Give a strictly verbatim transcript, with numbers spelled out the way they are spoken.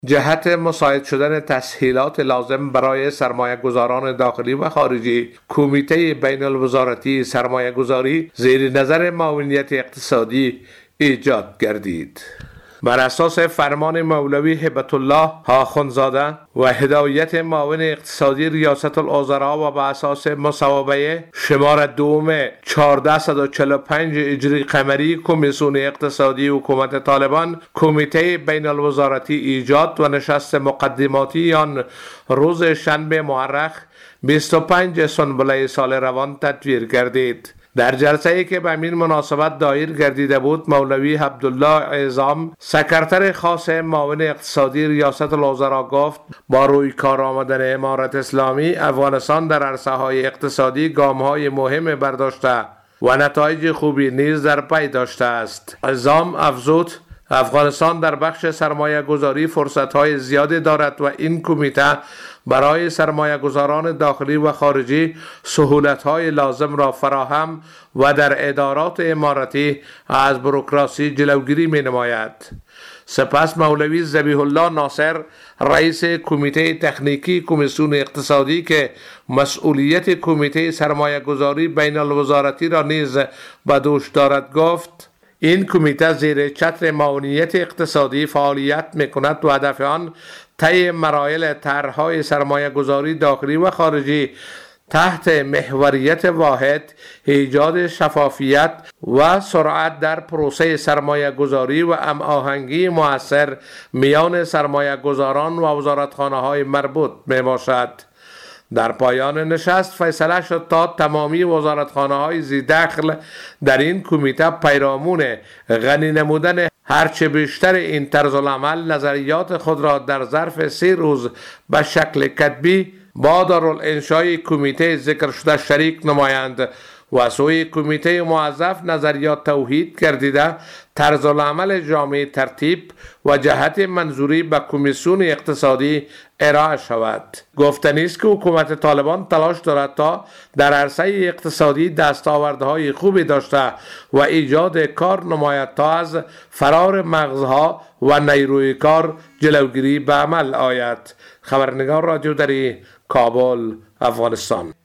جهت مساعد شدن تسهیلات لازم برای سرمایه گذاران داخلی و خارجی، کمیته بین الوزارتی سرمایه گذاری زیر نظر معاونیت اقتصادی ایجاد گردید. بر اساس فرمان مولوی هبت الله آخوندزاده و هدایت معاون اقتصادی ریاست الوزراء و بر اساس مصوبه شماره دوم چهارصد و چهل و پنج هجری قمری کمیسیون اقتصادی حکومت طالبان، کمیته بین الوزارتی ایجاد و نشست مقدماتی آن روز شنبه مورخ بیست و پنج سنبله سال روان تدبیر گردید. در جلسه ای که به این مناسبت دایر گردیده بود، مولوی عبدالله اعظام سکرتر خاص معاون اقتصادی ریاست الوزراء گفت با روی کار آمدن امارت اسلامی، افغانستان در عرصه های اقتصادی گام های مهم برداشته و نتایج خوبی نیز در پی داشته است. اعظام افزود افغانستان در بخش سرمایه گذاری فرصت های زیادی دارد و این کمیته برای سرمایه گذاران داخلی و خارجی سهولت های لازم را فراهم و در ادارات امارتی از بروکراسی جلوگیری می نماید. سپس مولوی ذبیح الله ناصر رئیس کمیته تکنیکی کمیسیون اقتصادی که مسئولیت کمیته سرمایه گذاری بین الوزارتی را نیز به دوش دارد گفت این کمیته زیر چتر معاونیت اقتصادی فعالیت میکند و هدف آن طی مراحل طرح‌های سرمایه گذاری داخلی و خارجی تحت محوریت واحد، ایجاد شفافیت و سرعت در پروسه سرمایه گذاری و هماهنگی مؤثر میان سرمایه گذاران و وزارتخانه‌های مربوط می باشد. در پایان نشست فیصله شد تا تمامی وزارتخانه‌های ذی دخل در این کمیته پیرامون غنی نمودن هرچه بیشتر این طرز العمل نظریات خود را در ظرف سی روز به شکل کتبی با دارالانشای کمیته ذکر شده شریک نمایند و سوی کمیته موظف نظریات توحید گردیده طرز العمل جامع ترتیب و جهت منظوری به کمیسیون اقتصادی ارائه شود. گفتنی است که حکومت طالبان تلاش دارد تا در عرصه اقتصادی دستاوردهای خوبی داشته و ایجاد کار نماید تا از فرار مغزها و نیروی کار جلوگیری به عمل آید. خبرنگار رادیو دری، کابل، افغانستان.